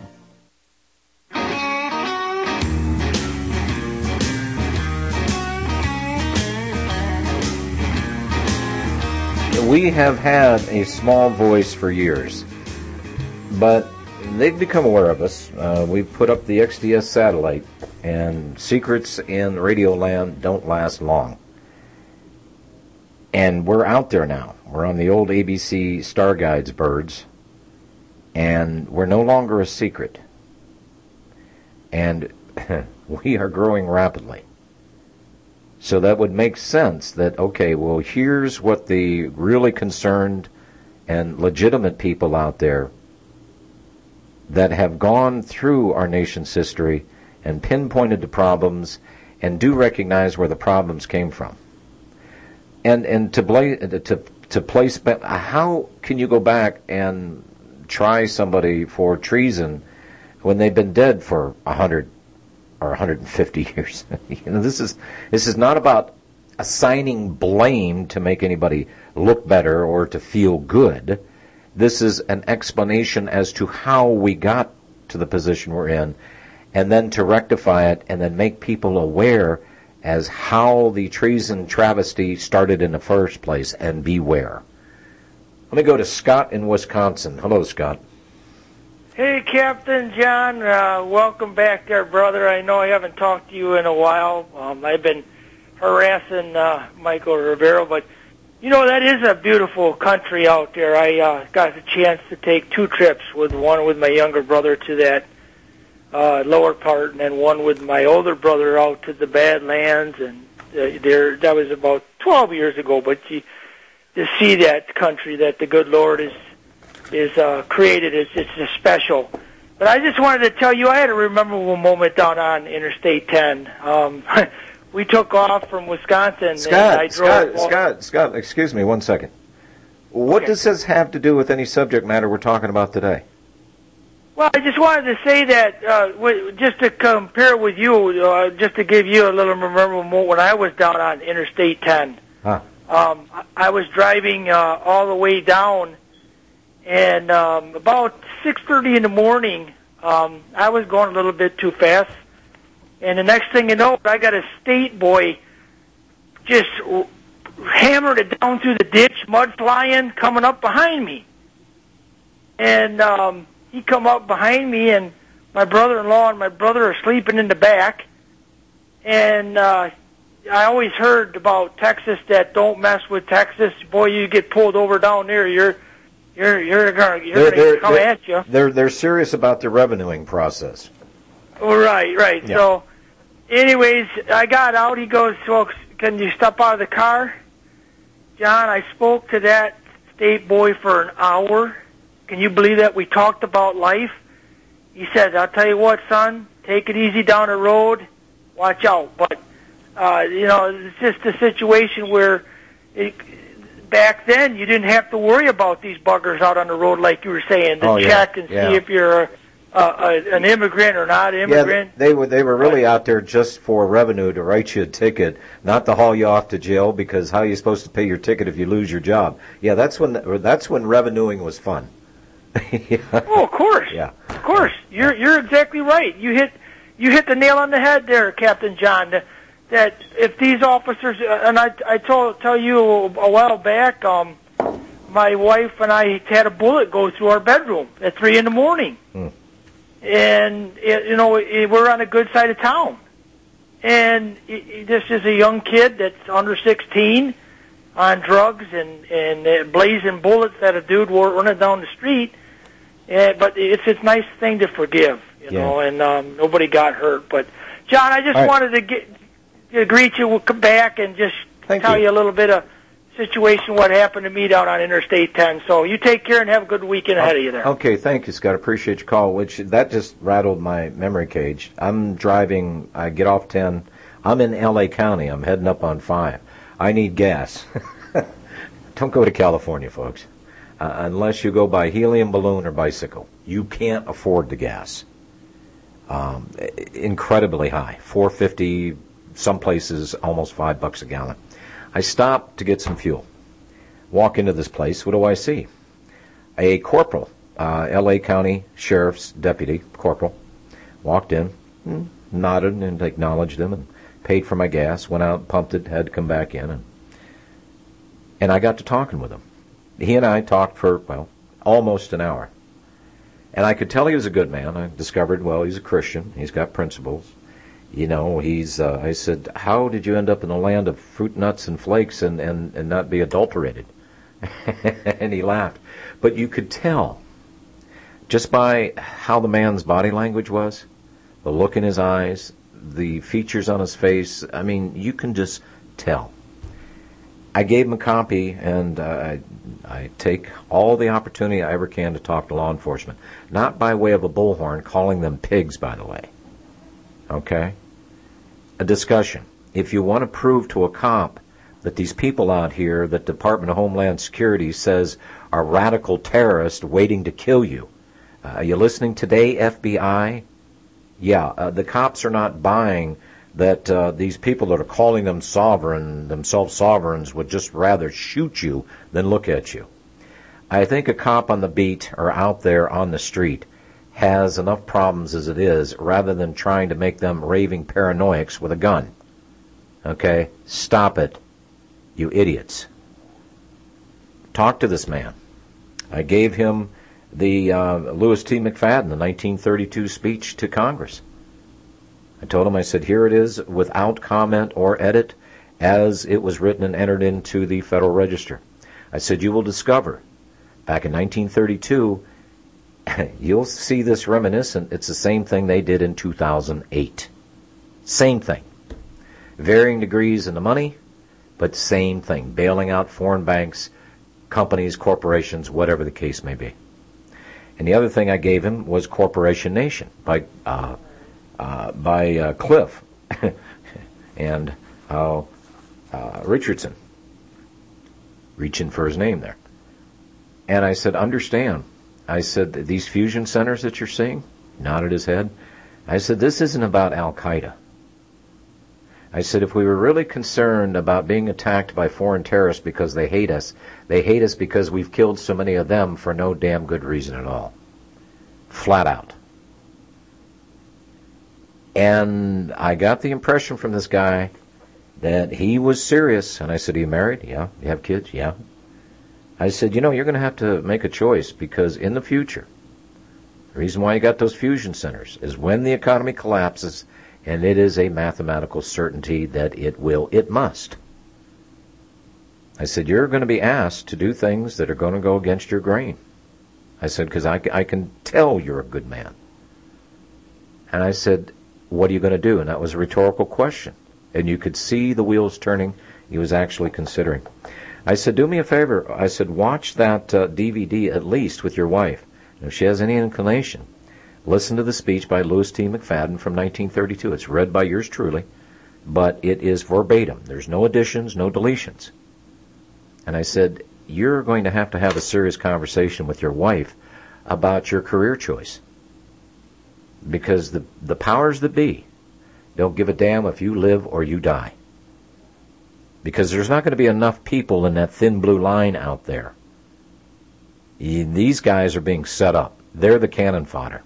We have had a small voice for years, but they've become aware of us. Uh, we've put up the X D S satellite, and secrets in radio land don't last long. And we're out there now. We're on the old A B C Star Guides birds, and we're no longer a secret. And we are growing rapidly. So that would make sense that, okay, well, here's what the really concerned and legitimate people out there that have gone through our nation's history and pinpointed the problems and do recognize where the problems came from. And and to bla- to to place, how can you go back and try somebody for treason when they've been dead for a hundred or one hundred fifty years? You know, this is this is not about assigning blame to make anybody look better or to feel good. This is an explanation as to how we got to the position we're in, and then to rectify it and then make people aware as how the treason travesty started in the first place, and beware. Let me go to Scott in Wisconsin. Hello, Scott. Hey, Captain John. Uh, welcome back there, brother. I know I haven't talked to you in a while. Um, I've been harassing uh, Michael Rivero, but, you know, that is a beautiful country out there. I uh, got the chance to take two trips, with one with my younger brother to that uh, lower part, and then one with my older brother out to the Badlands. And uh, there, that was about twelve years ago. But you, to see that country that the good Lord is is uh, created, it's, it's just special. But I just wanted to tell you I had a memorable moment down on Interstate ten. Um, we took off from Wisconsin. Scott, and I drove Scott, Scott, Scott, excuse me one second. What Okay. does this have to do with any subject matter we're talking about today? Well, I just wanted to say that, uh, w- just to compare it with you, uh, just to give you a little memorable moment when I was down on Interstate ten. Huh. Um, I- I was driving uh, all the way down, and um, about six thirty in the morning, um, I was going a little bit too fast. And the next thing you know, I got a state boy just r- hammered it down through the ditch, mud flying, coming up behind me. And um, he come up behind me, and my brother-in-law and my brother are sleeping in the back. And uh, I always heard about Texas that don't mess with Texas. Boy, you get pulled over down there, you're you're you're gonna you're They're, gonna they're, come they're, at you. they're, they're serious about the revenuing process. Oh, right, right. Yeah. So, anyways, I got out. He goes, well, can you step out of the car? John, I spoke to that state boy for an hour. Can you believe that? We talked about life. He said, I'll tell you what, son, take it easy down the road. Watch out. But, uh, you know, it's just a situation where it, back then you didn't have to worry about these buggers out on the road like you were saying, to Oh, yeah, check and yeah. see if you're a, a, a, an immigrant or not an Yeah, immigrant. they were they were really out there just for revenue to write you a ticket, not to haul you off to jail. Because how are you supposed to pay your ticket if you lose your job? Yeah, that's when that's when revenuing was fun. Yeah. Oh, of course. Yeah. Of course. You're you're exactly right. You hit you hit the nail on the head there, Captain John. That, that if these officers, and I I told tell you a while back, um, my wife and I had a bullet go through our bedroom at three in the morning, Hmm. and it, you know it, we're on a good side of town, and it, it, this is a young kid that's under sixteen, on drugs and and uh, blazing bullets at a dude running down the street. Uh, but it's it's a nice thing to forgive, you Yeah. know, and um, nobody got hurt. But John, I just All right. wanted to get to greet you, we'll come back and just Thank tell you. you a little bit of situation what happened to me down on Interstate ten. So you take care and have a good weekend ahead of you there. Okay, thank you, Scott. Appreciate your call. Which that just rattled my memory cage. I'm driving. I get off ten. I'm in L A County. I'm heading up on five. I need gas. Don't go to California, folks, uh, unless you go by helium balloon or bicycle. You can't afford the gas. Um, incredibly high, four fifty. Some places almost five bucks a gallon. I stop to get some fuel. Walk into this place. What do I see? A corporal, uh, L A County Sheriff's deputy corporal, walked in, nodded and acknowledged him, and paid for my gas. Went out, pumped it, had to come back in, and and I got to talking with him. He and I talked for well almost an hour, and I could tell he was a good man. I discovered well he's a Christian. He's got principles. You know, he's. Uh, I said, how did you end up in the land of fruit, nuts, and flakes, and and and not be adulterated? And he laughed. But you could tell, just by how the man's body language was, the look in his eyes, the features on his face, I mean, you can just tell. I gave him a copy, and uh, I, I take all the opportunity I ever can to talk to law enforcement. Not by way of a bullhorn, calling them pigs, by the way. Okay? A discussion. If you want to prove to a cop that these people out here that Department of Homeland Security says are radical terrorists waiting to kill you, uh, are you listening today, F B I? Yeah, uh, the cops are not buying that uh, these people that are calling them sovereign, themselves sovereigns, would just rather shoot you than look at you. I think a cop on the beat or out there on the street has enough problems as it is, rather than trying to make them raving paranoiacs with a gun. Okay? Stop it, you idiots. Talk to this man. I gave him the uh, Louis T. McFadden, the nineteen thirty-two speech to Congress. I told him, I said, here it is, without comment or edit, as it was written and entered into the Federal Register. I said, you will discover, back in nineteen thirty-two, you'll see this reminiscent. It's the same thing they did in two thousand eight. Same thing. Varying degrees in the money, but same thing. Bailing out foreign banks, companies, corporations, whatever the case may be. And the other thing I gave him was Corporation Nation by uh, uh, by uh, Cliff and uh, uh, Richardson, reaching for his name there. And I said, understand. I said, these fusion centers that you're seeing, nodded his head. I said, this isn't about Al-Qaeda. I said, if we were really concerned about being attacked by foreign terrorists because they hate us, they hate us because we've killed so many of them for no damn good reason at all. Flat out. And I got the impression from this guy that he was serious. And I said, are you married? Yeah. You have kids? Yeah. I said, you know, you're going to have to make a choice, because in the future, the reason why you got those fusion centers is when the economy collapses, and it is a mathematical certainty that it will, it must. I said, you're going to be asked to do things that are going to go against your grain. I said, because I, I can tell you're a good man. And I said, what are you going to do? And that was a rhetorical question. And you could see the wheels turning. He was actually considering. I said, do me a favor. I said, watch that uh, D V D at least with your wife. And if she has any inclination, listen to the speech by Louis T. McFadden from nineteen thirty-two. It's read by yours truly, but it is verbatim. There's no additions, no deletions. And I said, you're going to have to have a serious conversation with your wife about your career choice. Because the, the powers that be don't give a damn if you live or you die. Because there's not going to be enough people in that thin blue line out there. These guys are being set up. They're the cannon fodder.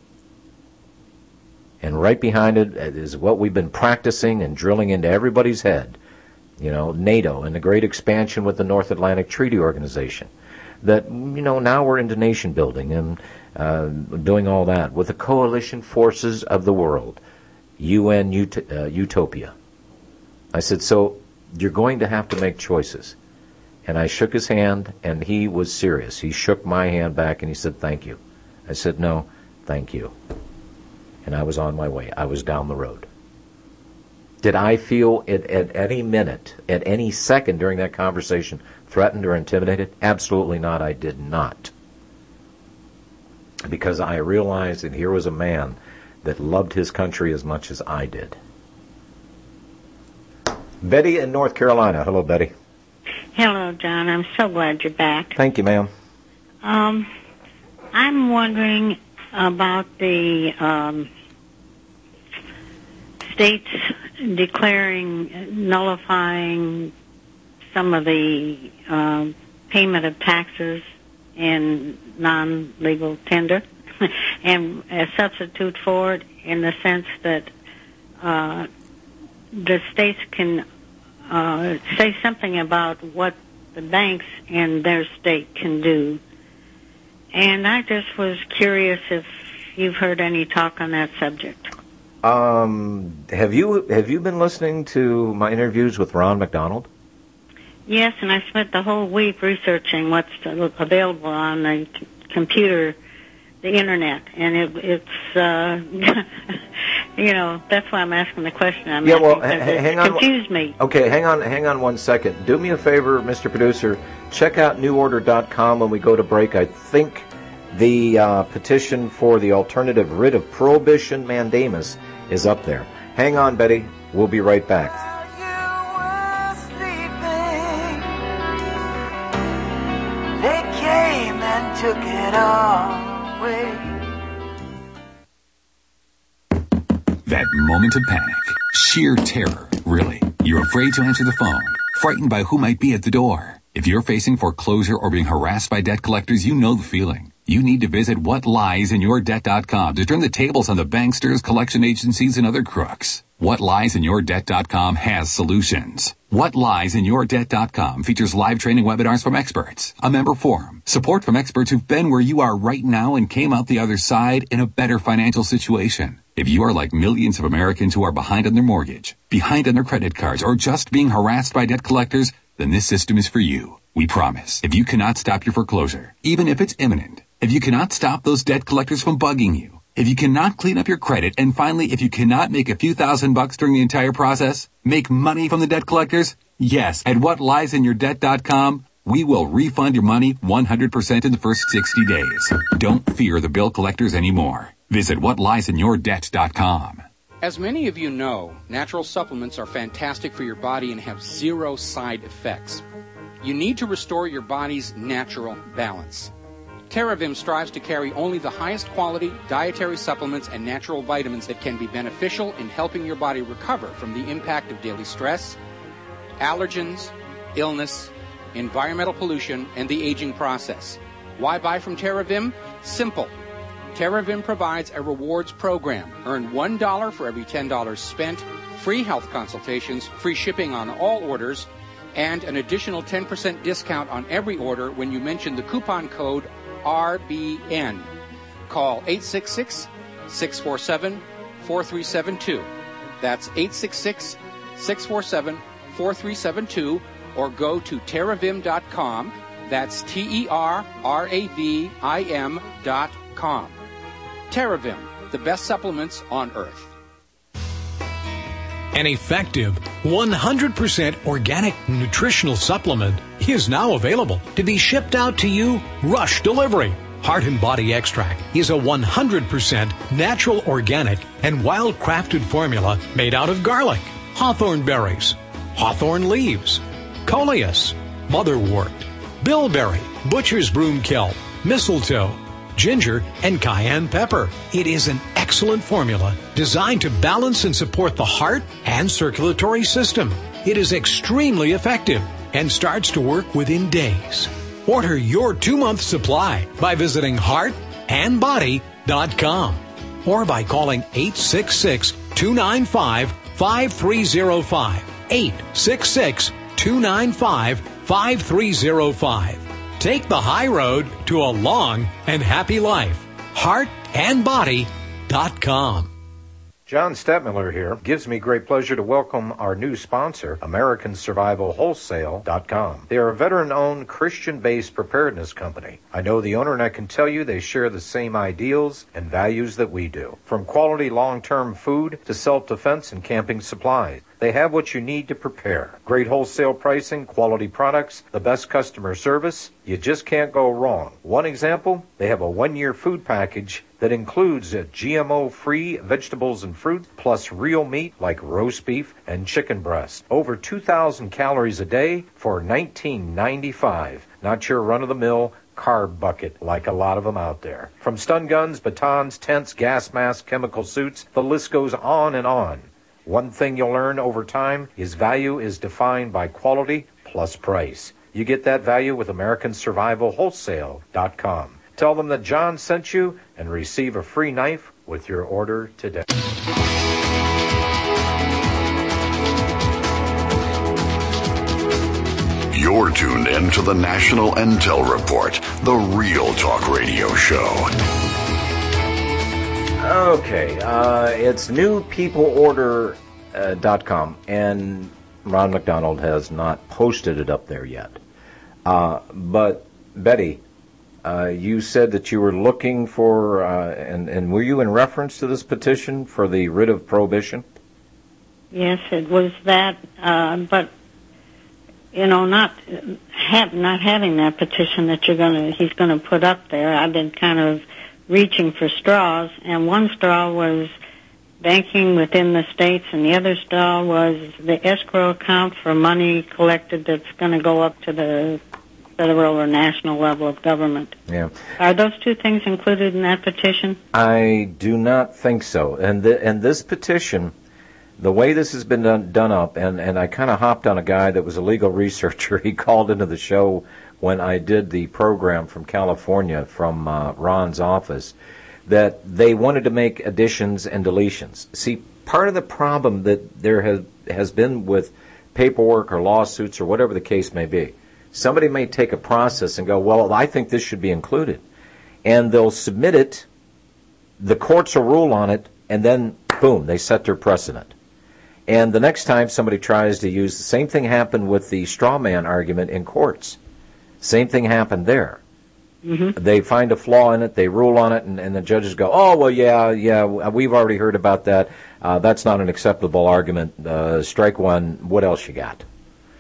And right behind it is what we've been practicing and drilling into everybody's head. You know, NATO and the great expansion with the North Atlantic Treaty Organization. That, you know, now we're into nation building and uh, doing all that with the coalition forces of the world. U N ut- uh, Utopia. I said, so you're going to have to make choices. And I shook his hand, and he was serious. He shook my hand back, and he said, thank you. I said, no, thank you. And I was on my way. I was down the road. Did I feel it at any minute, at any second during that conversation, threatened or intimidated? Absolutely not. I did not. Because I realized that here was a man that loved his country as much as I did. Betty in North Carolina. Hello, Betty. Hello, John. I'm so glad you're back. Thank you, ma'am. Um, I'm wondering about the um, states declaring, nullifying some of the uh, payment of taxes in non-legal tender, and a substitute for it in the sense that uh, the states can uh, say something about what the banks in their state can do. And I just was curious if you've heard any talk on that subject. Um, have you have you been listening to my interviews with Ron McDonald? Yes, and I spent the whole week researching what's available on the c- computer, the internet, and it, it's, uh, you know, that's why I'm asking the question. I'm yeah, well, asking, h- hang it on. confused me. Okay, hang on, hang on one second. Do me a favor, Mister Producer. Check out new order dot com when we go to break. I think the uh, petition for the alternative writ of prohibition mandamus is up there. Hang on, Betty. We'll be right back. They came and took it away. That moment of panic, sheer terror, really. You're afraid to answer the phone, frightened by who might be at the door. If you're facing foreclosure or being harassed by debt collectors, you know the feeling. You need to visit what lies in your debt dot com to turn the tables on the banksters, collection agencies, and other crooks. what lies in your debt dot com has solutions. what lies in your debt dot com features live training webinars from experts, a member forum, support from experts who've been where you are right now and came out the other side in a better financial situation. If you are like millions of Americans who are behind on their mortgage, behind on their credit cards, or just being harassed by debt collectors, then this system is for you. We promise. If you cannot stop your foreclosure, even if it's imminent, if you cannot stop those debt collectors from bugging you, if you cannot clean up your credit, and finally, if you cannot make a few thousand bucks during the entire process, make money from the debt collectors, yes, at what lies in your debt dot com, We will refund your money one hundred percent in the first sixty days. Don't fear the bill collectors anymore. Visit what lies in your debt dot com. As many of you know, natural supplements are fantastic for your body and have zero side effects. You need to restore your body's natural balance. TerraVim strives to carry only the highest quality dietary supplements and natural vitamins that can be beneficial in helping your body recover from the impact of daily stress, allergens, illness, environmental pollution, and the aging process. Why buy from TerraVim? Simple. TerraVim provides a rewards program. Earn one dollar for every ten dollars spent, free health consultations, free shipping on all orders, and an additional ten percent discount on every order when you mention the coupon code R B N. Call eight six six, six four seven, four three seven two. That's eight six six, six four seven, four three seven two, or go to terravim dot com. That's T E R R A V I M dot com. TerraVim, the best supplements on earth. An effective one hundred percent organic nutritional supplement is now available to be shipped out to you rush delivery. Heart and Body Extract is a one hundred percent natural, organic, and wild-crafted formula made out of garlic, hawthorn berries, hawthorn leaves, coleus, motherwort, bilberry, butcher's broomkill, mistletoe, ginger, and cayenne pepper. It is an excellent formula designed to balance and support the heart and circulatory system. It is extremely effective and starts to work within days. Order your two-month supply by visiting heart and body dot com or by calling eight six six, two nine five, five three zero five. eight six six, two nine five, five three zero five. Take the high road to a long and happy life. heart and body dot com. John Stepmiller here. Gives me great pleasure to welcome our new sponsor, American Survival Wholesale dot com. They are a veteran-owned, Christian-based preparedness company. I know the owner, and I can tell you they share the same ideals and values that we do. From quality long-term food to self-defense and camping supplies, they have what you need to prepare. Great wholesale pricing, quality products, the best customer service. You just can't go wrong. One example, they have a one-year food package that includes G M O-free vegetables and fruit, plus real meat like roast beef and chicken breast. Over two thousand calories a day for nineteen ninety-five. Not your run-of-the-mill carb bucket like a lot of them out there. From stun guns, batons, tents, gas masks, chemical suits, the list goes on and on. One thing you'll learn over time is value is defined by quality plus price. You get that value with American Survival Wholesale dot com. Tell them that John sent you and receive a free knife with your order today. You're tuned in to the National Intel Report, the Real Talk Radio Show. Okay, uh, it's new people order dot com, and Ron McDonald has not posted it up there yet. Uh, but, Betty, uh, you said that you were looking for, uh, and, and were you in reference to this petition for the writ of prohibition? Yes, it was that, uh, but, you know, not have, not having that petition that you're gonna, he's gonna put up there, I've been kind of reaching for straws, and one straw was banking within the states, and the other straw was the escrow account for money collected that's going to go up to the federal or national level of government. Yeah. Are those two things included in that petition? I do not think so. And the, and this petition, the way this has been done, done up, and, and I kind of hopped on a guy that was a legal researcher. He called into the show when I did the program from California, from uh, Ron's office, that they wanted to make additions and deletions. See, part of the problem that there has, has been with paperwork or lawsuits or whatever the case may be, somebody may take a process and go, well, I think this should be included. And they'll submit it, the courts will rule on it, and then, boom, they set their precedent. And the next time somebody tries to use, the same thing happened with the straw man argument in courts. Same thing happened there. Mm-hmm. They find a flaw in it, they rule on it, and, and the judges go, oh, well, yeah, yeah, we've already heard about that. Uh, that's not an acceptable argument. Uh, strike one. What else you got?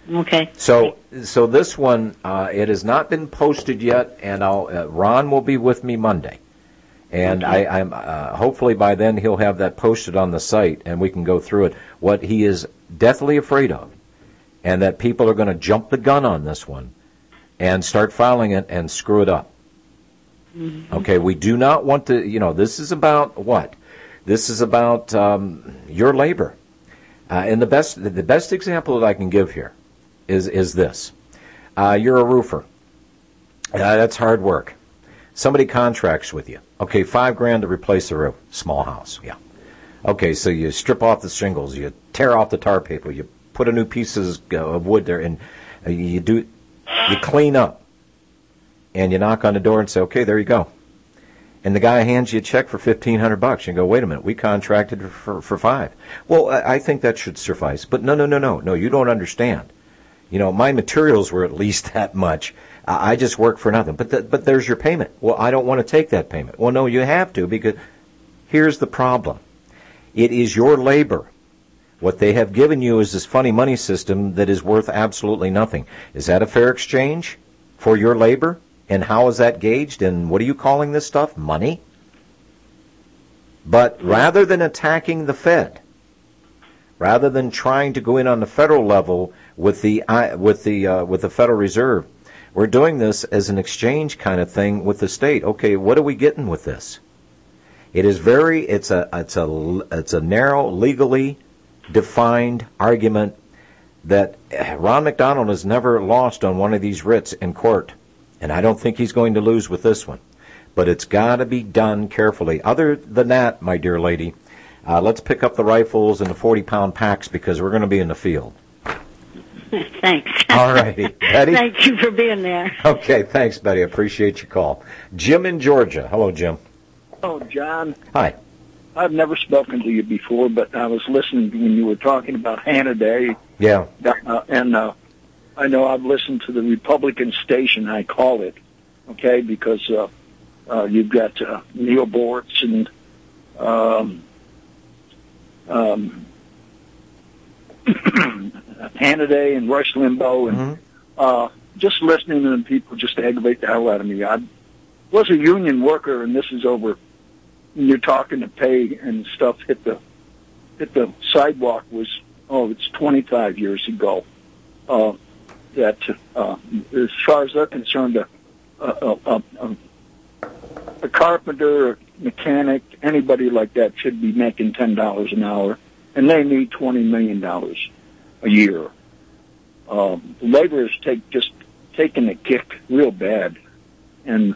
Okay. So, so this one, uh, it has not been posted yet, and I'll, uh, Ron will be with me Monday. And Okay. I, I'm uh, hopefully by then he'll have that posted on the site, and we can go through it. What he is deathly afraid of, and that people are going to jump the gun on this one, and start filing it and screw it up. Mm-hmm. Okay, we do not want to. You know, this is about what? This is about um, your labor. Uh, and the best, the best example that I can give here is is this: uh, you're a roofer. Uh, that's hard work. Somebody contracts with you. Okay, five grand to replace the roof. Small house, yeah. Okay, so you strip off the shingles, you tear off the tar paper, you put a new pieces of wood there, and uh, you do, you clean up, and you knock on the door and say, okay, there you go. And the guy hands you a check for fifteen hundred bucks. You go, wait a minute, we contracted for for five. Well, I, I think that should suffice. But no, no, no, no, no, you don't understand. You know, my materials were at least that much. I just work for nothing. But the, but there's your payment. Well, I don't want to take that payment. Well, no, you have to, because here's the problem. It is your labor. What they have given you is this funny money system that is worth absolutely nothing. Is that a fair exchange for your labor? And how is that gauged? And what are you calling this stuff? Money? But rather than attacking the Fed, rather than trying to go in on the federal level with the uh, with the uh, with the Federal Reserve, we're doing this as an exchange kind of thing with the state. Okay, what are we getting with this? It is very, it's a, it's a, it's a narrow, legally defined argument that Ron McDonald has never lost on one of these writs in court. And I don't think he's going to lose with this one. But it's got to be done carefully. Other than that, my dear lady, uh, let's pick up the rifles and the forty-pound packs, because we're going to be in the field. Thanks. All righty. Betty? Thank you for being there. Okay, thanks, Betty. I appreciate your call. Jim in Georgia. Hello, Jim. Oh, John. Hi. I've never spoken to you before, but I was listening when you were talking about Hannah Day. Yeah. Uh, and uh, I know I've listened to the Republican station, I call it, okay, because uh, uh, you've got uh, Neil Bortz and um, um, Hannah Day and Rush Limbaugh, and mm-hmm. uh, just listening to them people just aggravate the hell out of me. I was a union worker, and this is over. You're talking to pay and stuff hit the hit the sidewalk was oh it's twenty-five years ago. Uh, that uh, as far as they're concerned, a a, a, a, a carpenter, a mechanic, anybody like that should be making ten dollars an hour, and they need twenty million dollars a year. Um, labor is take just taking a kick real bad, and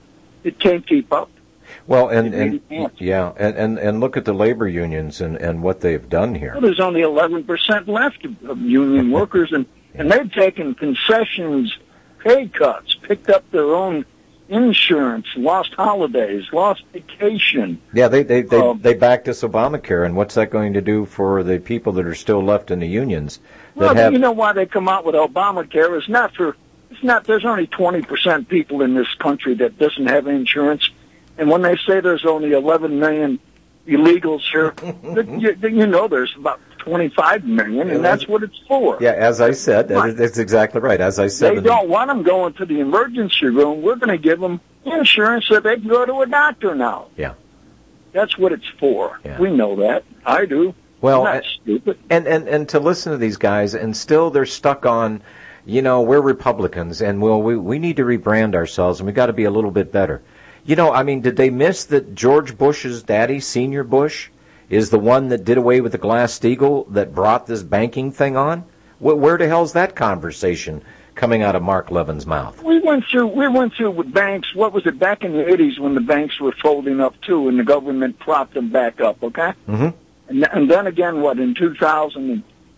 it can't keep up. Well, and, and yeah, and, and, and look at the labor unions and, and what they've done here. Well, there's only eleven percent left of, of union workers, and, and they've taken concessions, pay cuts, picked up their own insurance, lost holidays, lost vacation. Yeah, they they they, Um, they backed this Obamacare, and what's that going to do for the people that are still left in the unions that Well, have? you know why they come out with Obamacare? It's not for, it's not, there's only twenty percent people in this country that doesn't have insurance. And when they say there's only eleven million illegals here, you, you know there's about twenty-five million, and that's what it's for. Yeah, as I said, that- that's exactly right. As I said, They in the- don't want them going to the emergency room. We're going to give them insurance so they can go to a doctor now. Yeah. That's what it's for. We know that. I do. Well, I'm not stupid. And, and, and to listen to these guys, and still they're stuck on, you know, we're Republicans, and well, we, we need to rebrand ourselves, and we got to be a little bit better. You know, I mean, did they miss that George Bush's daddy, Senior Bush, is the one that did away with the Glass-Steagall that brought this banking thing on? Where, where the hell's that conversation coming out of Mark Levin's mouth? We went through, we went through with banks, what was it, back in the eighties when the banks were folding up too, and the government propped them back up, okay? Mm-hmm. And, and then again, what, in two thousand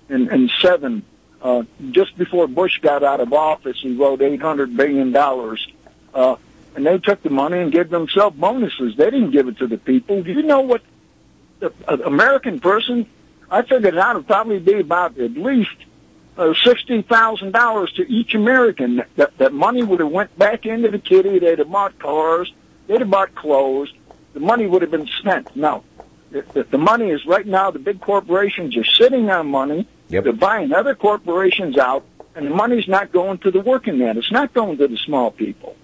seven, uh, just before Bush got out of office, he wrote eight hundred billion dollars, uh, and they took the money and gave themselves bonuses. They didn't give it to the people. Do you know what the uh, American person, I figured it out, would probably be about at least uh, sixty thousand dollars to each American. That, that money would have went back into the kitty. They'd have bought cars. They'd have bought clothes. The money would have been spent. Now, the, the money is right now, the big corporations are sitting on money. Yep. They're buying other corporations out. And the money's not going to the working man. It's not going to the small people.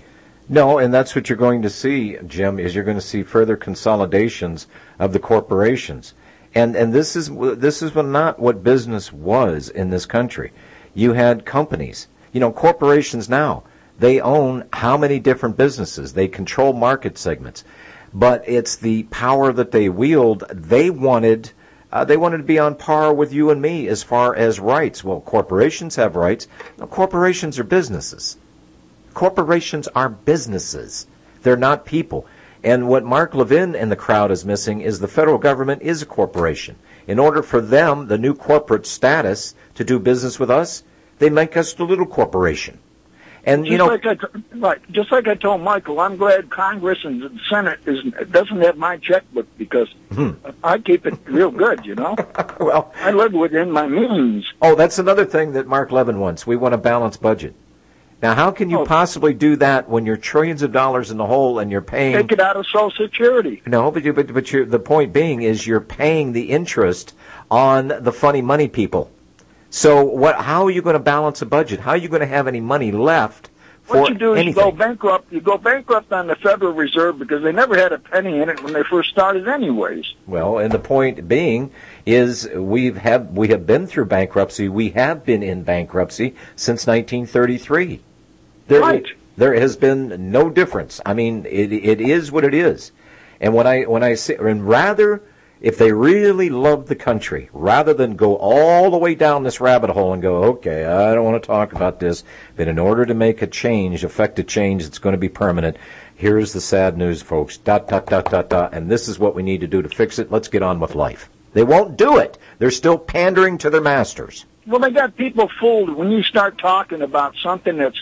No, and that's what you're going to see, Jim, is you're going to see further consolidations of the corporations. And and this is this is not what business was in this country. You had companies. You know, corporations now, they own how many different businesses? They control market segments. But it's the power that they wield. They wanted uh, they wanted to be on par with you and me as far as rights. Well, corporations have rights. No, corporations are businesses. Corporations are businesses. They're not people. And what Mark Levin and the crowd is missing is the federal government is a corporation. In order for them, the new corporate status, to do business with us, they make us the little corporation. And just you know, like I, right, just like I told Michael, I'm glad Congress and the Senate is, doesn't have my checkbook because hmm. I keep it real good, you know. Well, I live within my means. Oh, that's another thing that Mark Levin wants. We want a balanced budget. Now, how can you oh. possibly do that when you're trillions of dollars in the hole and you're paying? Take it out of Social Security. No, but you, but but you're, the point being is you're paying the interest on the funny money people. So what? How are you going to balance a budget? How are you going to have any money left for What you do is anything? you go bankrupt. You go bankrupt on the Federal Reserve because they never had a penny in it when they first started, anyways. Well, and the point being is we've have we have been through bankruptcy. We have been in bankruptcy since nineteen thirty-three. There, right. There has been no difference. I mean, it it is what it is. And when I when I say, and rather, if they really love the country, rather than go all the way down this rabbit hole and go, okay, I don't want to talk about this, but in order to make a change, effect a change that's going to be permanent, here's the sad news, folks. Dot dot dot dot dot. And this is what we need to do to fix it. Let's get on with life. They won't do it. They're still pandering to their masters. Well, they got people fooled when you start talking about something that's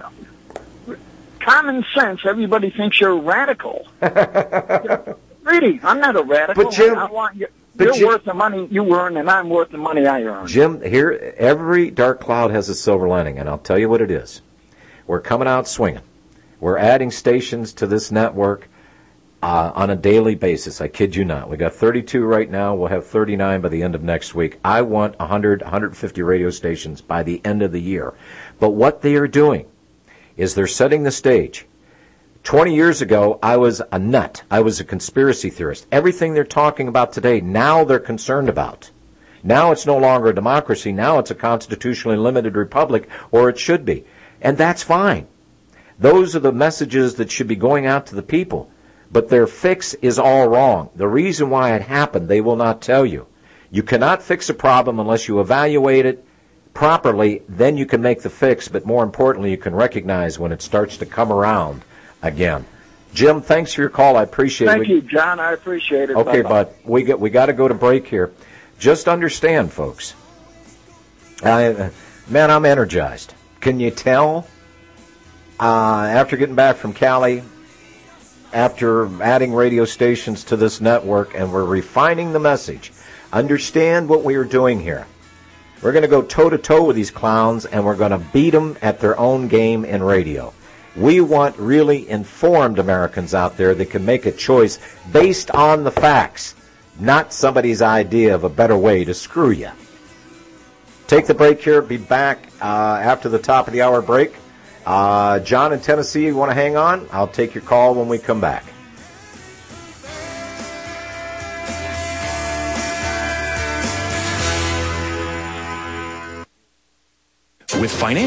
common sense. Everybody thinks you're radical. Really, I'm not a radical. But Jim, I want you, but you're Jim, worth the money you earn, and I'm worth the money I earn. Jim, here, every dark cloud has a silver lining, and I'll tell you what it is. We're coming out swinging. We're adding stations to this network uh, on a daily basis. I kid you not. We got thirty-two right now. We'll have thirty-nine by the end of next week. I want one hundred, one hundred fifty radio stations by the end of the year. But what they are doing is they're setting the stage. Twenty years ago, I was a nut. I was a conspiracy theorist. Everything they're talking about today, now they're concerned about. Now it's no longer a democracy. Now it's a constitutionally limited republic, or it should be. And that's fine. Those are the messages that should be going out to the people. But their fix is all wrong. The reason why it happened, they will not tell you. You cannot fix a problem unless you evaluate it properly. Then you can make the fix. But more importantly, you can recognize when it starts to come around again. Jim, thanks for your call. I appreciate Thank it. you, John. I appreciate it. Okay, Bye-bye. but we got we got to go to break here. Just understand, folks. I, man, I'm energized. Can you tell? Uh, after getting back from Cali, after adding radio stations to this network, and we're refining the message. Understand what we are doing here. We're going to go toe-to-toe with these clowns, and we're going to beat them at their own game in radio. We want really informed Americans out there that can make a choice based on the facts, not somebody's idea of a better way to screw you. Take the break here. Be back uh, after the top of the hour break. Uh, John in Tennessee, you want to hang on? I'll take your call when we come back. With financial